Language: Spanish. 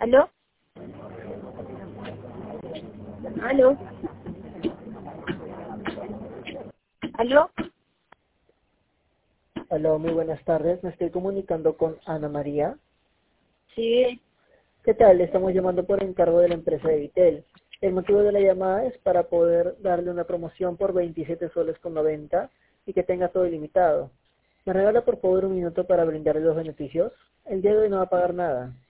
¿Aló? ¿Aló? ¿Aló? Hola, muy buenas tardes. Me estoy comunicando con Ana María. Sí, ¿Qué tal? Le estamos llamando por encargo de la empresa de Vitel. El motivo de la llamada es para poder darle una promoción por 27 soles con 90 y que tenga todo ilimitado. ¿Me regala por favor un minuto para brindarle los beneficios? El día de hoy no va a pagar nada.